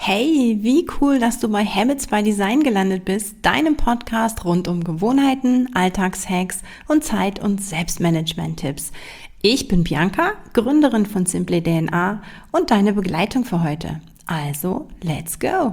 Hey, wie cool, dass du bei Habits by Design gelandet bist, deinem Podcast rund um Gewohnheiten, Alltagshacks und Zeit- und Selbstmanagement-Tipps. Ich bin Bianca, Gründerin von Simply DNA und deine Begleitung für heute. Also, let's go!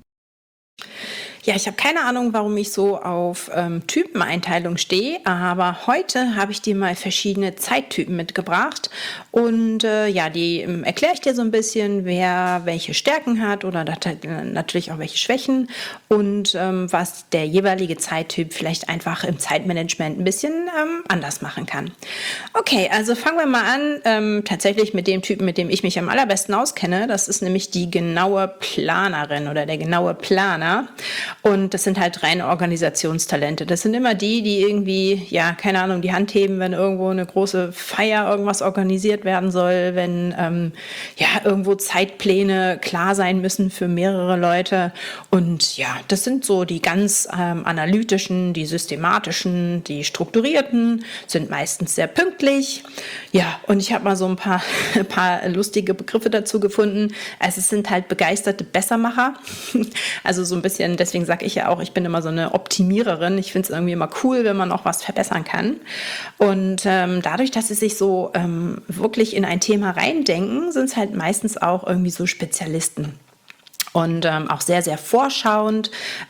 Ja, ich habe keine Ahnung, warum ich so auf Typeneinteilung stehe, aber heute habe ich dir mal verschiedene Zeittypen mitgebracht und die erkläre ich dir so ein bisschen, wer welche Stärken hat oder natürlich auch welche Schwächen und was der jeweilige Zeittyp vielleicht einfach im Zeitmanagement ein bisschen anders machen kann. Okay, also fangen wir mal an, tatsächlich mit dem Typen, mit dem ich mich am allerbesten auskenne. Das ist nämlich die genaue Planerin oder der genaue Planer. Und das sind halt reine Organisationstalente. Das sind immer die irgendwie, ja, keine Ahnung, die Hand heben, wenn irgendwo eine große Feier, irgendwas organisiert werden soll, wenn irgendwo Zeitpläne klar sein müssen für mehrere Leute. Und ja, das sind so die ganz analytischen, die systematischen, die strukturierten, sind meistens sehr pünktlich. Ja, und ich habe mal so ein paar lustige Begriffe dazu gefunden. Also es sind halt begeisterte Bessermacher. Also so ein bisschen, deswegen sage ich ja auch, ich bin immer so eine Optimiererin. Ich finde es irgendwie immer cool, wenn man auch was verbessern kann. Und dadurch, dass sie sich so wirklich in ein Thema reindenken, sind es halt meistens auch irgendwie so Spezialisten. Und auch sehr, sehr vorausschauend,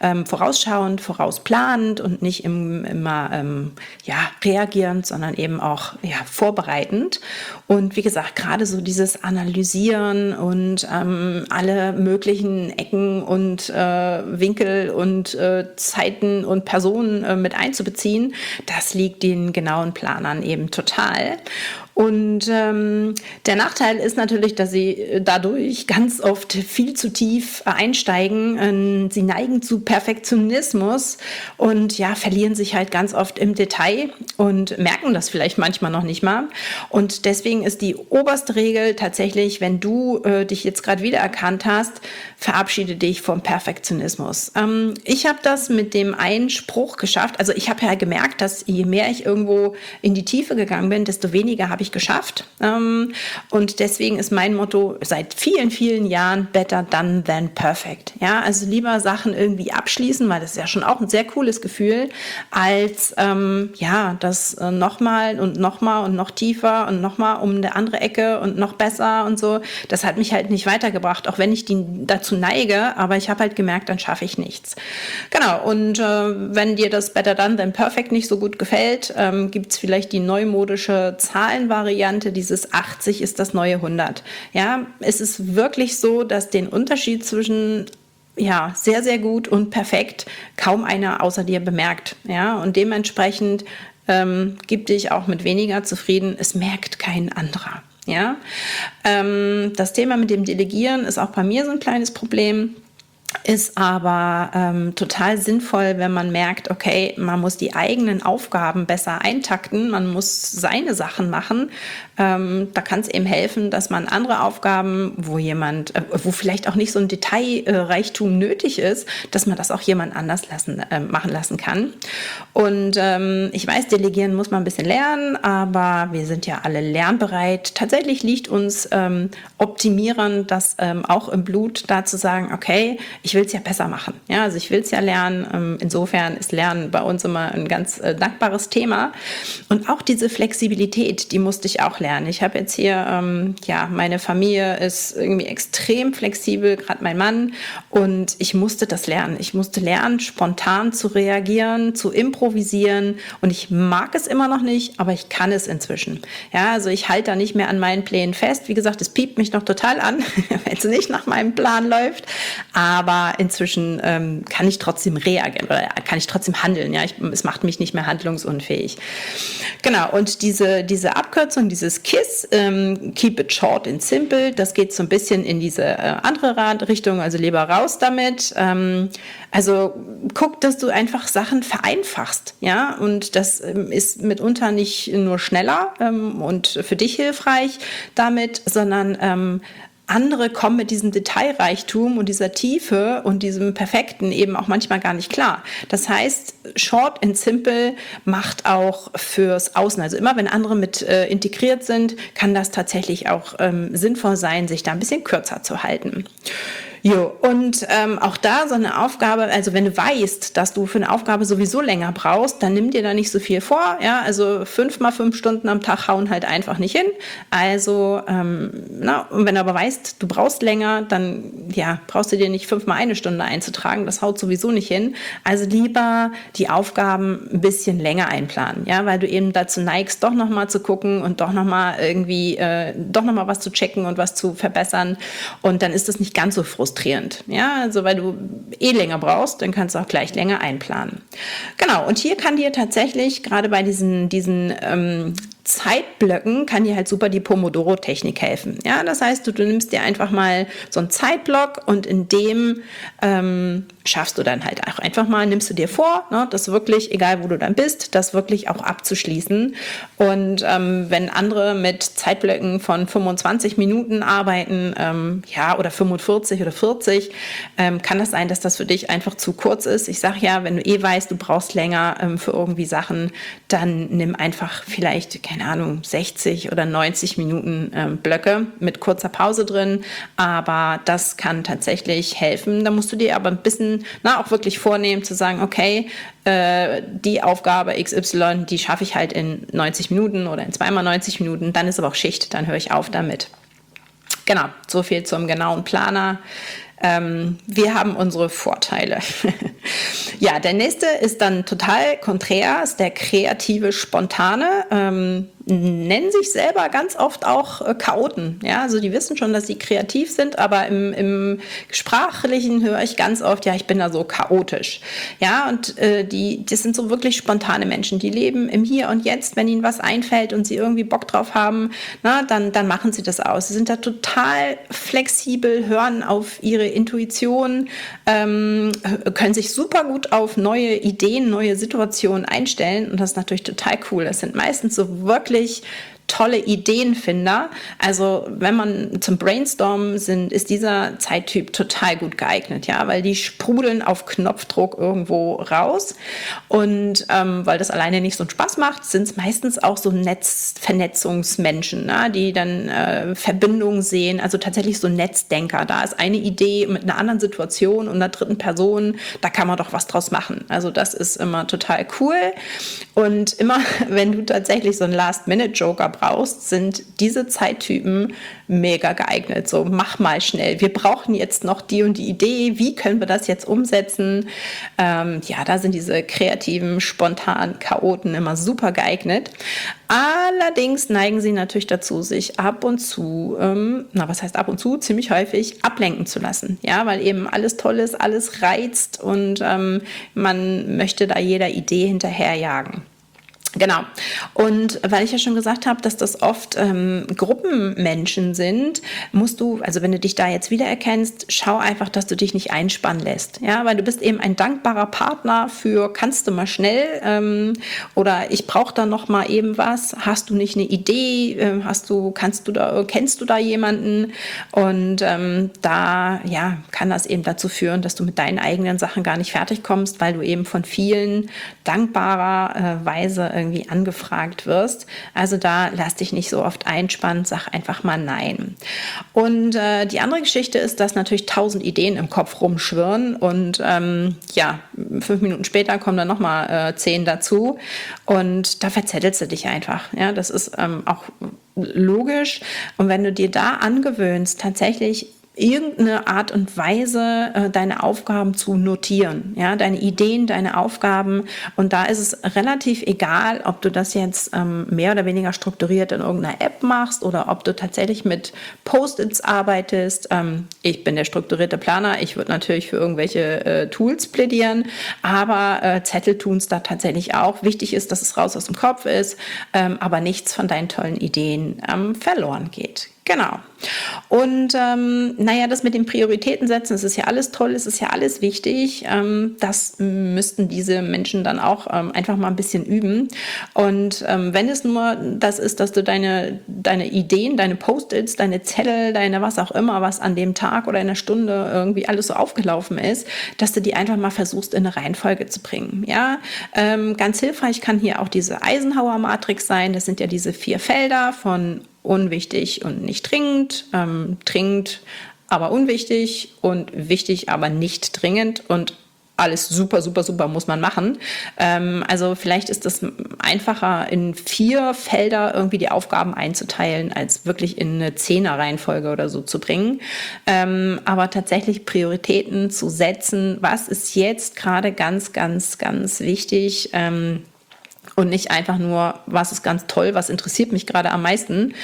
vorausplanend und nicht immer reagierend, sondern eben auch vorbereitend. Und wie gesagt, gerade so dieses Analysieren und alle möglichen Ecken und Winkel und Zeiten und Personen mit einzubeziehen, das liegt den genauen Planern eben total. Und der Nachteil ist natürlich, dass sie dadurch ganz oft viel zu tief einsteigen. Sie neigen zu Perfektionismus und verlieren sich halt ganz oft im Detail und merken das vielleicht manchmal noch nicht mal. Und deswegen ist die oberste Regel tatsächlich, wenn du dich jetzt gerade wiedererkannt hast, verabschiede dich vom Perfektionismus. Ich habe das mit dem einen Spruch geschafft. Also ich habe ja gemerkt, dass je mehr ich irgendwo in die Tiefe gegangen bin, desto weniger habe ich geschafft. Und deswegen ist mein Motto seit vielen, vielen Jahren better done than perfect. Ja, also lieber Sachen irgendwie abschließen, weil das ist ja schon auch ein sehr cooles Gefühl, als das nochmal und nochmal und noch tiefer und nochmal um eine andere Ecke und noch besser und so. Das hat mich halt nicht weitergebracht, auch wenn ich dazu neige, aber ich habe halt gemerkt, dann schaffe ich nichts. Genau, und wenn dir das better done than perfect nicht so gut gefällt, gibt es vielleicht die neumodische Zahlenvariante, dieses 80 ist das neue 100. Ja, es ist wirklich so, dass den Unterschied zwischen sehr, sehr gut und perfekt kaum einer außer dir bemerkt. Ja, und dementsprechend gib dich auch mit weniger zufrieden. Es merkt kein anderer. Ja, das Thema mit dem Delegieren ist auch bei mir so ein kleines Problem. Ist aber total sinnvoll, wenn man merkt, okay, man muss die eigenen Aufgaben besser eintakten, man muss seine Sachen machen. Da kann es eben helfen, dass man andere Aufgaben, wo vielleicht auch nicht so ein Detailreichtum nötig ist, dass man das auch jemand anders machen lassen kann. Und ich weiß, delegieren muss man ein bisschen lernen, aber wir sind ja alle lernbereit. Tatsächlich liegt uns Optimieren das auch im Blut, da zu sagen, okay, ich will es ja besser machen. Ja, also ich will es ja lernen. Insofern ist Lernen bei uns immer ein ganz dankbares Thema. Und auch diese Flexibilität, die musste ich auch lernen. Ich habe jetzt hier, meine Familie ist irgendwie extrem flexibel, gerade mein Mann. Und ich musste das lernen. Ich musste lernen, spontan zu reagieren, zu improvisieren. Und ich mag es immer noch nicht, aber ich kann es inzwischen. Ja, also ich halte da nicht mehr an meinen Plänen fest. Wie gesagt, es piept mich noch total an, wenn es nicht nach meinem Plan läuft. Aber inzwischen kann ich trotzdem reagieren oder kann ich trotzdem handeln. Ja, es macht mich nicht mehr handlungsunfähig. Genau, und diese Abkürzung, dieses KISS, Keep it short and simple, das geht so ein bisschen in diese andere Richtung, also lieber raus damit. Also guck, dass du einfach Sachen vereinfachst. Ja, und das ist mitunter nicht nur schneller und für dich hilfreich damit, sondern andere kommen mit diesem Detailreichtum und dieser Tiefe und diesem Perfekten eben auch manchmal gar nicht klar. Das heißt, short and simple macht auch fürs Außen. Also immer, wenn andere mit integriert sind, kann das tatsächlich auch sinnvoll sein, sich da ein bisschen kürzer zu halten. Jo, und auch da so eine Aufgabe, also wenn du weißt, dass du für eine Aufgabe sowieso länger brauchst, dann nimm dir da nicht so viel vor. Ja, also 5 mal 5 Stunden am Tag hauen halt einfach nicht hin. Also, und wenn du aber weißt, du brauchst länger, dann ja, brauchst du dir nicht 5 mal 1 Stunde einzutragen. Das haut sowieso nicht hin. Also lieber die Aufgaben ein bisschen länger einplanen, ja, weil du eben dazu neigst, doch nochmal zu gucken und doch nochmal irgendwie, doch nochmal was zu checken und was zu verbessern. Und dann ist das nicht ganz so frustrierend. Ja, also weil du länger brauchst, dann kannst du auch gleich länger einplanen. Genau, und hier kann dir tatsächlich gerade bei diesen Zeitblöcken kann dir halt super die Pomodoro-Technik helfen. Ja, das heißt, du nimmst dir einfach mal so einen Zeitblock und in dem schaffst du dann halt auch einfach mal, nimmst du dir vor, ne, das wirklich, egal wo du dann bist, das wirklich auch abzuschließen. Und wenn andere mit Zeitblöcken von 25 Minuten arbeiten, ja, oder 45 oder 40, kann das sein, dass das für dich einfach zu kurz ist. Ich sage ja, wenn du weißt, du brauchst länger für irgendwie Sachen, dann nimm einfach vielleicht, keine Ahnung, 60 oder 90 Minuten Blöcke mit kurzer Pause drin, aber das kann tatsächlich helfen. Da musst du dir aber ein bisschen auch wirklich vornehmen, zu sagen, okay, die Aufgabe XY, die schaffe ich halt in 90 Minuten oder in 2x90 Minuten, dann ist aber auch Schicht, dann höre ich auf damit. Genau, so viel zum genauen Planer. Wir haben unsere Vorteile. Ja, der nächste ist dann total konträr, ist der kreative Spontane. Nennen sich selber ganz oft auch Chaoten. Ja, also die wissen schon, dass sie kreativ sind, aber im Sprachlichen höre ich ganz oft, ja, ich bin da so chaotisch. Ja, und das sind so wirklich spontane Menschen, die leben im Hier und Jetzt. Wenn ihnen was einfällt und sie irgendwie Bock drauf haben, dann machen sie das aus. Sie sind da total flexibel, hören auf ihre Intuition, können sich super gut auf neue Ideen, neue Situationen einstellen und das ist natürlich total cool. Das sind meistens so wirklich tolle Ideenfinder. Also wenn man zum Brainstormen ist dieser Zeittyp total gut geeignet, ja, weil die sprudeln auf Knopfdruck irgendwo raus und weil das alleine nicht so einen Spaß macht, sind es meistens auch so Vernetzungsmenschen, die dann Verbindungen sehen, also tatsächlich so Netzdenker. Da ist eine Idee mit einer anderen Situation und einer dritten Person, da kann man doch was draus machen. Also das ist immer total cool und immer, wenn du tatsächlich so einen Last-Minute-Joker brauchst, sind diese Zeittypen mega geeignet. So, mach mal schnell. Wir brauchen jetzt noch die und die Idee. Wie können wir das jetzt umsetzen? Ja, da sind diese kreativen, spontanen Chaoten immer super geeignet. Allerdings neigen sie natürlich dazu, sich ab und zu, was heißt ab und zu, ziemlich häufig ablenken zu lassen. Ja, weil eben alles toll ist, alles reizt und man möchte da jeder Idee hinterherjagen. Genau. Und weil ich ja schon gesagt habe, dass das oft Gruppenmenschen sind, musst du, also wenn du dich da jetzt wiedererkennst, schau einfach, dass du dich nicht einspannen lässt. Ja, weil du bist eben ein dankbarer Partner für kannst du mal schnell oder ich brauche da noch mal eben was. Hast du nicht eine Idee? Kennst du da jemanden? Und da ja, kann das eben dazu führen, dass du mit deinen eigenen Sachen gar nicht fertig kommst, weil du eben von vielen dankbarerweise irgendwie angefragt wirst. Also da lass dich nicht so oft einspannen, sag einfach mal nein. Und die andere Geschichte ist, dass natürlich 1000 Ideen im Kopf rumschwirren und 5 Minuten später kommen dann nochmal 10 dazu und da verzettelst du dich einfach. Ja, das ist auch logisch. Und wenn du dir da angewöhnst, tatsächlich irgendeine Art und Weise deine Aufgaben zu notieren, ja, deine Ideen, deine Aufgaben, und da ist es relativ egal, ob du das jetzt mehr oder weniger strukturiert in irgendeiner App machst oder ob du tatsächlich mit Post-its arbeitest. Ich bin der strukturierte Planer, ich würde natürlich für irgendwelche Tools plädieren, aber Zettel tun es da tatsächlich auch. Wichtig ist, dass es raus aus dem Kopf ist, aber nichts von deinen tollen Ideen verloren geht. Genau. Und das mit den Prioritäten setzen, es ist ja alles toll, es ist ja alles wichtig. Das müssten diese Menschen dann auch einfach mal ein bisschen üben. Und wenn es nur das ist, dass du deine Ideen, deine Post-its, deine Zettel, deine was auch immer, was an dem Tag oder in der Stunde irgendwie alles so aufgelaufen ist, dass du die einfach mal versuchst, in eine Reihenfolge zu bringen. Ja, ganz hilfreich kann hier auch diese Eisenhower-Matrix sein. Das sind ja diese 4 Felder von unwichtig und nicht dringend, dringend, aber unwichtig und wichtig, aber nicht dringend und alles super, super, super muss man machen. Also vielleicht ist es einfacher, in 4 Felder irgendwie die Aufgaben einzuteilen, als wirklich in eine 10er-Reihenfolge oder so zu bringen. Aber tatsächlich Prioritäten zu setzen, was ist jetzt gerade ganz, ganz, ganz wichtig, und nicht einfach nur, was ist ganz toll, was interessiert mich gerade am meisten.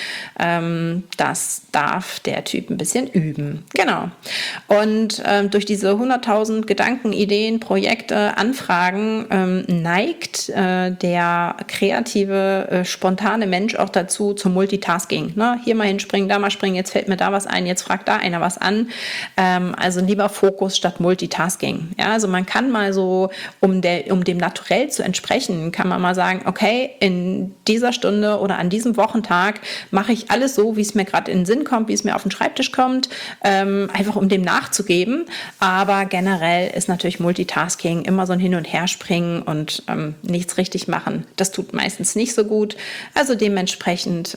Das darf der Typ ein bisschen üben. Genau. Und durch diese 100.000 Gedanken, Ideen, Projekte, Anfragen neigt der kreative, spontane Mensch auch dazu zum Multitasking. Ne? Hier mal hinspringen, da mal springen, jetzt fällt mir da was ein, jetzt fragt da einer was an. Also lieber Fokus statt Multitasking. Ja, also man kann mal so, um dem Naturell zu entsprechen, kann man mal sagen, okay, in dieser Stunde oder an diesem Wochentag mache ich alles so, wie es mir gerade in den Sinn kommt, wie es mir auf den Schreibtisch kommt, einfach um dem nachzugeben. Aber generell ist natürlich Multitasking immer so ein Hin- und Herspringen und nichts richtig machen. Das tut meistens nicht so gut. Also dementsprechend,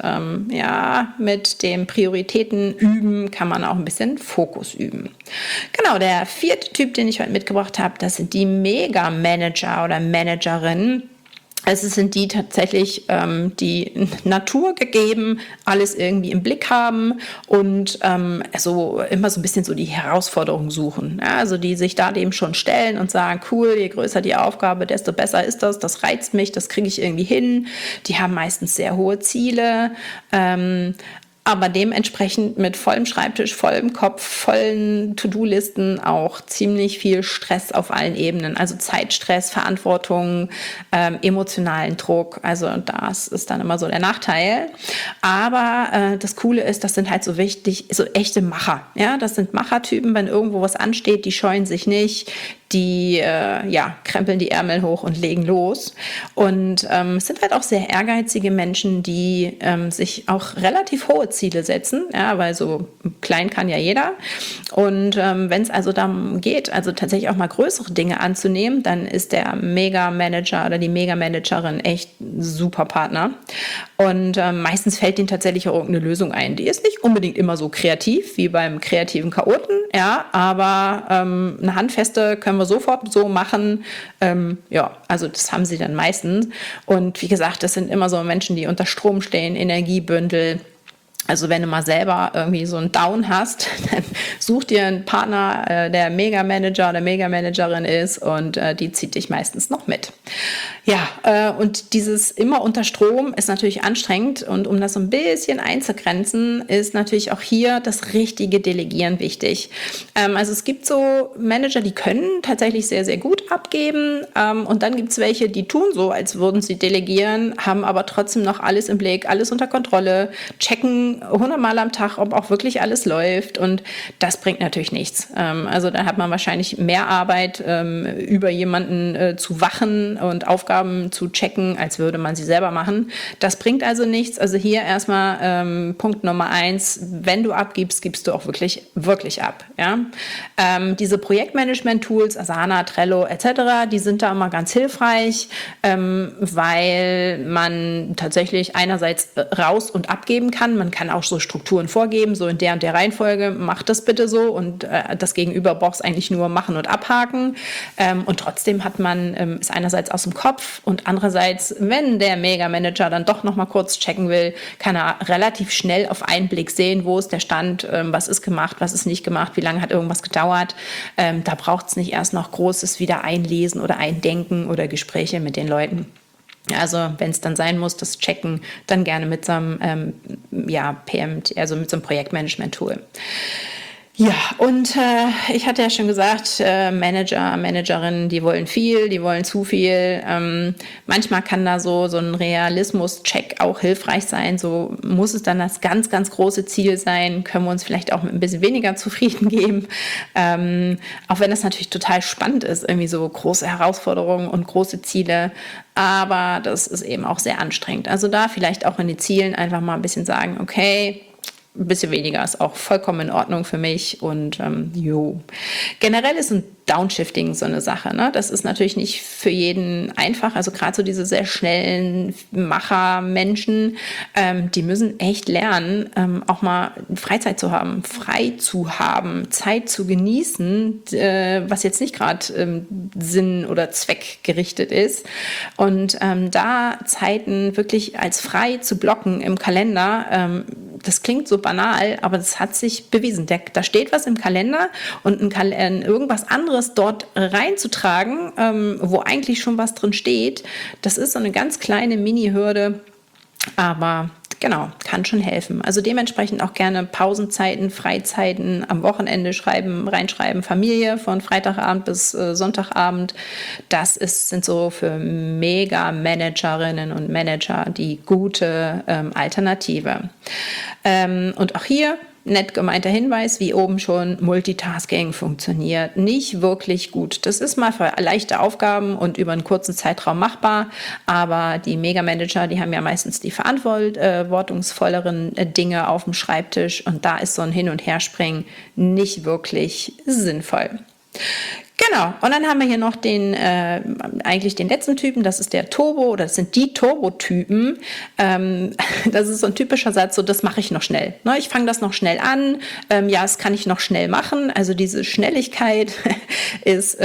mit dem Prioritäten üben kann man auch ein bisschen Fokus üben. Genau, der 4. Typ, den ich heute mitgebracht habe, das sind die Mega-Manager oder Managerinnen. Also es sind die tatsächlich, die Natur gegeben, alles irgendwie im Blick haben und also immer so ein bisschen so die Herausforderung suchen. Ja, also die sich da dem schon stellen und sagen, cool, je größer die Aufgabe, desto besser ist das reizt mich, das kriege ich irgendwie hin. Die haben meistens sehr hohe Ziele, aber dementsprechend mit vollem Schreibtisch, vollem Kopf, vollen To-Do-Listen auch ziemlich viel Stress auf allen Ebenen. Also Zeitstress, Verantwortung, emotionalen Druck. Also das ist dann immer so der Nachteil. Aber das Coole ist, das sind halt so echte Macher. Ja, das sind Machertypen, wenn irgendwo was ansteht, die scheuen sich nicht. Die krempeln die Ärmel hoch und legen los. Und es sind halt auch sehr ehrgeizige Menschen, die sich auch relativ hohe Ziele setzen, ja, weil so klein kann ja jeder. Und wenn es also darum geht, also tatsächlich auch mal größere Dinge anzunehmen, dann ist der Mega-Manager oder die Mega-Managerin echt ein super Partner. Und meistens fällt ihnen tatsächlich auch irgendeine Lösung ein. Die ist nicht unbedingt immer so kreativ wie beim kreativen Chaoten, ja, aber eine handfeste können wir sofort so machen. Also das haben sie dann meistens. Und wie gesagt, das sind immer so Menschen, die unter Strom stehen, Energiebündel. Also wenn du mal selber irgendwie so einen Down hast, dann such dir einen Partner, der Mega-Manager oder Mega-Managerin ist und die zieht dich meistens noch mit. Ja, und dieses immer unter Strom ist natürlich anstrengend und um das so ein bisschen einzugrenzen, ist natürlich auch hier das richtige Delegieren wichtig. Also es gibt so Manager, die können tatsächlich sehr, sehr gut abgeben und dann gibt es welche, die tun so, als würden sie delegieren, haben aber trotzdem noch alles im Blick, alles unter Kontrolle, checken 100-mal am Tag, ob auch wirklich alles läuft und das bringt natürlich nichts. Also da hat man wahrscheinlich mehr Arbeit, über jemanden zu wachen und Aufgaben zu checken, als würde man sie selber machen. Das bringt also nichts. Also hier erstmal Punkt Nummer 1, wenn du abgibst, gibst du auch wirklich, wirklich ab. Ja? Diese Projektmanagement-Tools, Asana, Trello etc., die sind da immer ganz hilfreich, weil man tatsächlich einerseits raus- und abgeben kann. Man kann auch so Strukturen vorgeben, so in der und der Reihenfolge, mach das bitte so und das Gegenüber braucht es eigentlich nur machen und abhaken. Und trotzdem hat man, ist einerseits aus dem Kopf und andererseits, wenn der Mega-Manager dann doch noch mal kurz checken will, kann er relativ schnell auf einen Blick sehen, wo ist der Stand, was ist gemacht, was ist nicht gemacht, wie lange hat irgendwas gedauert. Da braucht es nicht erst noch großes wieder einlesen oder eindenken oder Gespräche mit den Leuten. Also wenn es dann sein muss, das Checken, dann gerne mit so einem PMT, also mit so einem Projektmanagement-Tool. Ja, und ich hatte ja schon gesagt, Manager, Managerinnen, die wollen viel, die wollen zu viel. Manchmal kann da so ein Realismus-Check auch hilfreich sein. So muss es dann das ganz, ganz große Ziel sein. Können wir uns vielleicht auch mit ein bisschen weniger zufrieden geben. Auch wenn das natürlich total spannend ist, irgendwie so große Herausforderungen und große Ziele. Aber das ist eben auch sehr anstrengend. Also da vielleicht auch in den Zielen einfach mal ein bisschen sagen, okay, ein bisschen weniger ist auch vollkommen in Ordnung für mich. Und generell ist ein Downshifting so eine Sache. Ne? Das ist natürlich nicht für jeden einfach. Also gerade so diese sehr schnellen Macher-Menschen, die müssen echt lernen, auch mal Freizeit zu haben, frei zu haben, Zeit zu genießen, was jetzt nicht gerade Sinn- oder zweckgerichtet ist. Und da Zeiten wirklich als frei zu blocken im Kalender, das klingt so banal, aber das hat sich bewiesen. Da steht was im Kalender und irgendwas anderes dort reinzutragen, wo eigentlich schon was drin steht, das ist so eine ganz kleine Mini-Hürde, aber genau, kann schon helfen. Also dementsprechend auch gerne Pausenzeiten, Freizeiten, am Wochenende reinschreiben, Familie von Freitagabend bis Sonntagabend. Das sind so für Mega-Managerinnen und Manager die gute Alternative. Und auch hier nett gemeinter Hinweis, wie oben schon, Multitasking funktioniert nicht wirklich gut. Das ist mal für leichte Aufgaben und über einen kurzen Zeitraum machbar, aber die Mega-Manager, die haben ja meistens die verantwortungsvolleren Dinge auf dem Schreibtisch und da ist so ein Hin- und Herspringen nicht wirklich sinnvoll. Genau, und dann haben wir hier noch eigentlich den letzten Typen, das ist der Turbo, oder das sind die Turbotypen. Das ist so ein typischer Satz, so das mache ich noch schnell. Ne, ich fange das noch schnell an, ja, das kann ich noch schnell machen. Also diese Schnelligkeit ist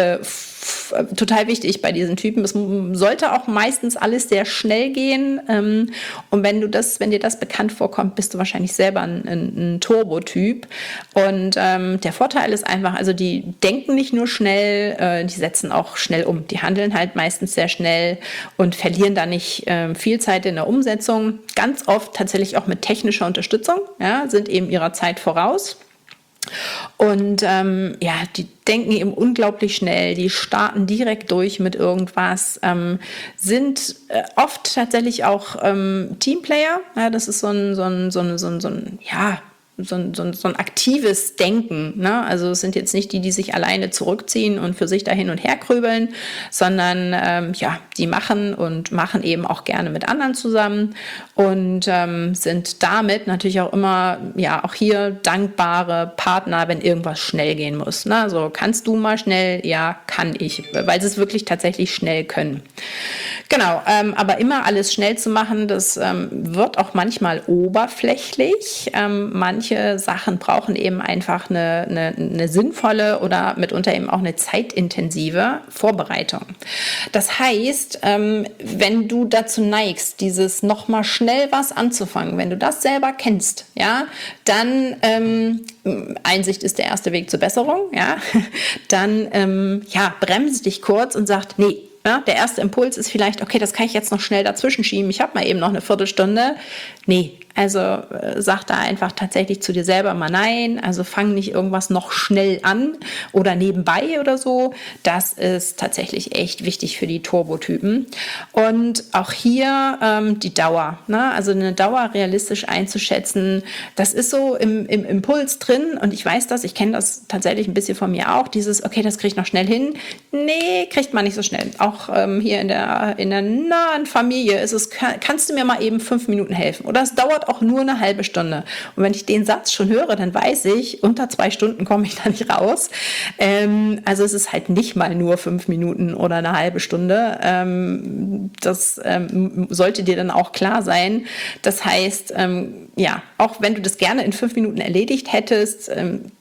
total wichtig bei diesen Typen. Es sollte auch meistens alles sehr schnell gehen. Und wenn dir das bekannt vorkommt, bist du wahrscheinlich selber ein Turbotyp. Und der Vorteil ist einfach, also die denken nicht nur schnell, die setzen auch schnell um. Die handeln halt meistens sehr schnell und verlieren da nicht viel Zeit in der Umsetzung. Ganz oft tatsächlich auch mit technischer Unterstützung, ja, sind eben ihrer Zeit voraus. Und die denken eben unglaublich schnell, die starten direkt durch mit irgendwas, sind oft tatsächlich auch Teamplayer. Ja, das ist so ein aktives Denken. Ne? Also es sind jetzt nicht die sich alleine zurückziehen und für sich da hin und her krübeln, sondern die machen eben auch gerne mit anderen zusammen und sind damit natürlich auch immer, auch hier dankbare Partner, wenn irgendwas schnell gehen muss. Ne? Also kannst du mal schnell? Ja, kann ich, weil sie es wirklich tatsächlich schnell können. Genau, aber immer alles schnell zu machen, das wird auch manchmal oberflächlich. Manche Sachen brauchen eben einfach eine sinnvolle oder mitunter eben auch eine zeitintensive Vorbereitung. Das heißt, wenn du dazu neigst, dieses nochmal schnell was anzufangen, wenn du das selber kennst, ja, dann Einsicht ist der erste Weg zur Besserung, ja, dann bremse dich kurz und sag, nee, ja, der erste Impuls ist vielleicht, okay, das kann ich jetzt noch schnell dazwischen schieben. Ich habe mal eben noch eine Viertelstunde. Nee, also sag da einfach tatsächlich zu dir selber mal nein. Also fang nicht irgendwas noch schnell an oder nebenbei oder so. Das ist tatsächlich echt wichtig für die Turbotypen. Und auch hier die Dauer. Ne? Also eine Dauer realistisch einzuschätzen, das ist so im Impuls drin. Und ich weiß das, ich kenne das tatsächlich ein bisschen von mir auch. Dieses, okay, das kriege ich noch schnell hin. Nee, kriegt man nicht so schnell. Auch hier in der nahen Familie ist es, kannst du mir mal eben 5 Minuten helfen? Oder es dauert auch nur eine halbe Stunde. Und wenn ich den Satz schon höre, dann weiß ich, unter 2 Stunden komme ich da nicht raus. Also es ist halt nicht mal nur 5 Minuten oder eine halbe Stunde. Das sollte dir dann auch klar sein. Das heißt, auch wenn du das gerne in 5 Minuten erledigt hättest,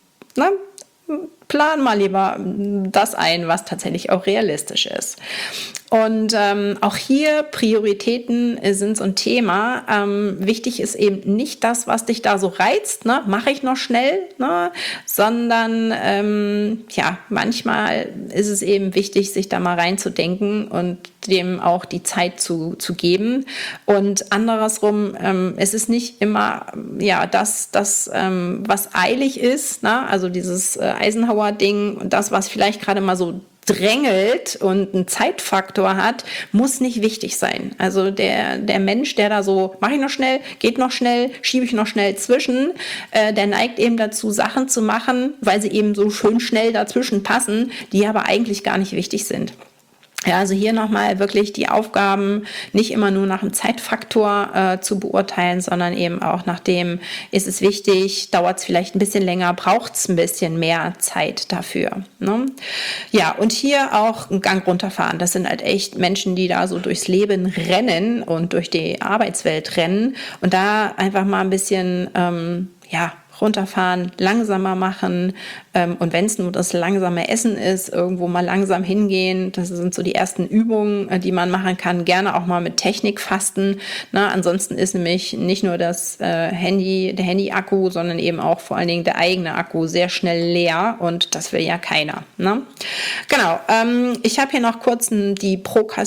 plan mal lieber das ein, was tatsächlich auch realistisch ist. Und auch hier Prioritäten sind so ein Thema. Wichtig ist eben nicht das, was dich da so reizt, ne? Mache ich noch schnell, ne? Sondern manchmal ist es eben wichtig, sich da mal reinzudenken und dem auch die Zeit zu geben. Und andersrum, es ist nicht immer das was eilig ist, ne? Also dieses Eisenhower-Ding und das, was vielleicht gerade mal so drängelt und einen Zeitfaktor hat, muss nicht wichtig sein. Also der Mensch, der da so, mache ich noch schnell, geht noch schnell, schiebe ich noch schnell zwischen, der neigt eben dazu, Sachen zu machen, weil sie eben so schön schnell dazwischen passen, die aber eigentlich gar nicht wichtig sind. Ja, also hier nochmal wirklich die Aufgaben nicht immer nur nach dem Zeitfaktor zu beurteilen, sondern eben auch nach dem, ist es wichtig, dauert es vielleicht ein bisschen länger, braucht es ein bisschen mehr Zeit dafür. Ne? Ja, und hier auch einen Gang runterfahren. Das sind halt echt Menschen, die da so durchs Leben rennen und durch die Arbeitswelt rennen und da einfach mal ein bisschen, runterfahren, langsamer machen und wenn es nur das langsame Essen ist, irgendwo mal langsam hingehen. Das sind so die ersten Übungen, die man machen kann. Gerne auch mal mit Technik fasten. Na, ansonsten ist nämlich nicht nur der Handy-Akku, sondern eben auch vor allen Dingen der eigene Akku sehr schnell leer und das will ja keiner. Ne? Genau. Ich habe hier noch kurz die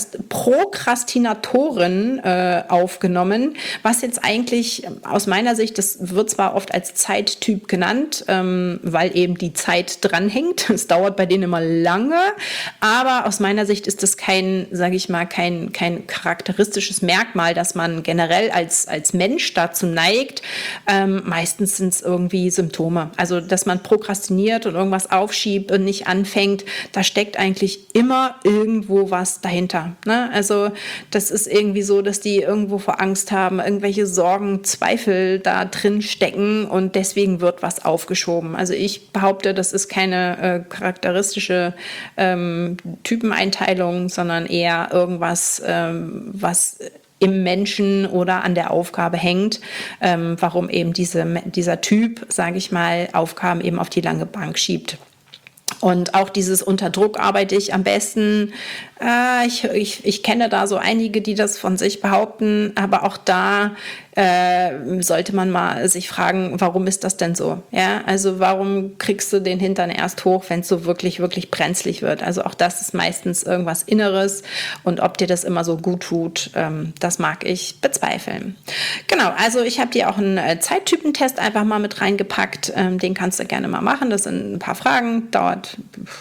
Prokrastinatoren aufgenommen, was jetzt eigentlich aus meiner Sicht, das wird zwar oft als Zeittyp genannt, weil eben die Zeit dranhängt. Es dauert bei denen immer lange, aber aus meiner Sicht ist das kein charakteristisches Merkmal, dass man generell als Mensch dazu neigt. Meistens sind es irgendwie Symptome. Also, dass man prokrastiniert und irgendwas aufschiebt und nicht anfängt, da steckt eigentlich immer irgendwo was dahinter. Ne? Also, das ist irgendwie so, dass die irgendwo vor Angst haben, irgendwelche Sorgen, Zweifel da drin stecken und deswegen wird was aufgeschoben. Also ich behaupte, das ist keine charakteristische Typeneinteilung, sondern eher irgendwas, was im Menschen oder an der Aufgabe hängt, warum eben dieser Typ, sage ich mal, Aufgaben eben auf die lange Bank schiebt. Und auch dieses unter Druck arbeite ich am besten. Ich kenne da so einige, die das von sich behaupten, aber auch da sollte man mal sich fragen, warum ist das denn so? Ja, also warum kriegst du den Hintern erst hoch, wenn es so wirklich, wirklich brenzlig wird? Also auch das ist meistens irgendwas Inneres und ob dir das immer so gut tut, das mag ich bezweifeln. Genau, also ich habe dir auch einen Zeittypentest einfach mal mit reingepackt, den kannst du gerne mal machen, das sind ein paar Fragen, dauert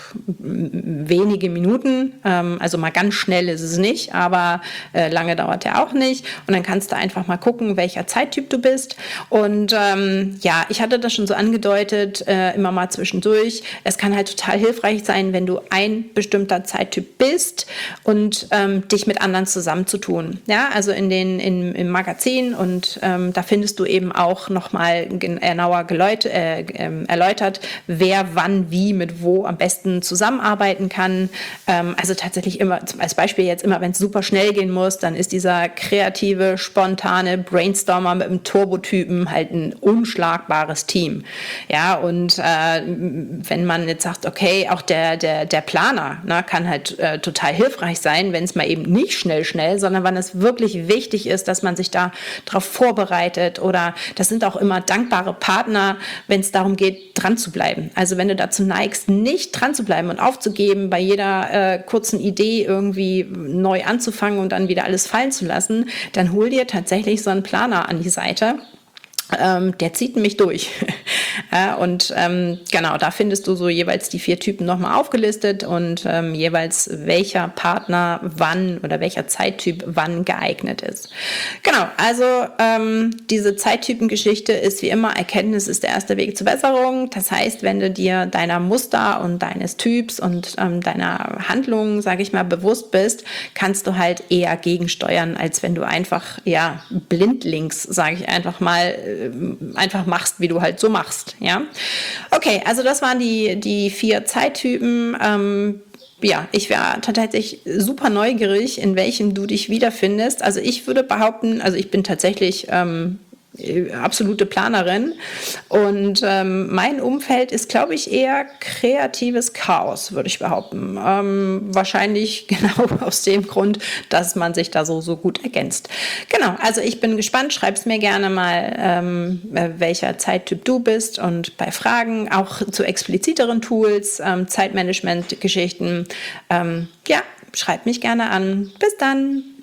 wenige Minuten, also mal ganz schnell ist es nicht, aber lange dauert er auch nicht und dann kannst du einfach mal gucken, welcher Zeittyp du bist und ich hatte das schon so angedeutet, immer mal zwischendurch, es kann halt total hilfreich sein, wenn du ein bestimmter Zeittyp bist und dich mit anderen zusammenzutun, ja, also im Magazin und da findest du eben auch nochmal genauer erläutert, wer wann wie mit wo am besten zusammenarbeiten kann. Also tatsächlich immer, als Beispiel jetzt immer, wenn es super schnell gehen muss, dann ist dieser kreative, spontane Brainstormer mit einem Turbotypen halt ein unschlagbares Team. Ja, und wenn man jetzt sagt, okay, auch der Planer kann halt total hilfreich sein, wenn es mal eben nicht schnell, sondern wenn es wirklich wichtig ist, dass man sich da drauf vorbereitet oder das sind auch immer dankbare Partner, wenn es darum geht, dran zu bleiben. Also wenn du dazu neigst, nicht dran zu bleiben und aufzugeben, bei jeder kurzen Idee irgendwie neu anzufangen und dann wieder alles fallen zu lassen, dann hol dir tatsächlich so einen Planer an die Seite. Der zieht mich durch. Genau, da findest du so jeweils die 4 Typen nochmal aufgelistet und jeweils welcher Partner wann oder welcher Zeittyp wann geeignet ist. Genau, also diese Zeittypengeschichte ist wie immer, Erkenntnis ist der erste Weg zur Besserung. Das heißt, wenn du dir deiner Muster und deines Typs und deiner Handlungen, sage ich mal, bewusst bist, kannst du halt eher gegensteuern, als wenn du einfach, blindlings, sage ich einfach mal, einfach machst, wie du halt so machst, ja. Okay, also das waren die 4 Zeittypen. Ich wäre tatsächlich super neugierig, in welchem du dich wiederfindest. Also ich würde behaupten, also ich bin tatsächlich absolute Planerin und mein Umfeld ist, glaube ich, eher kreatives Chaos, würde ich behaupten. Wahrscheinlich genau aus dem Grund, dass man sich da so gut ergänzt. Genau, also ich bin gespannt, schreib's mir gerne mal, welcher Zeittyp du bist und bei Fragen auch zu expliziteren Tools, Zeitmanagement-Geschichten, schreib mich gerne an. Bis dann!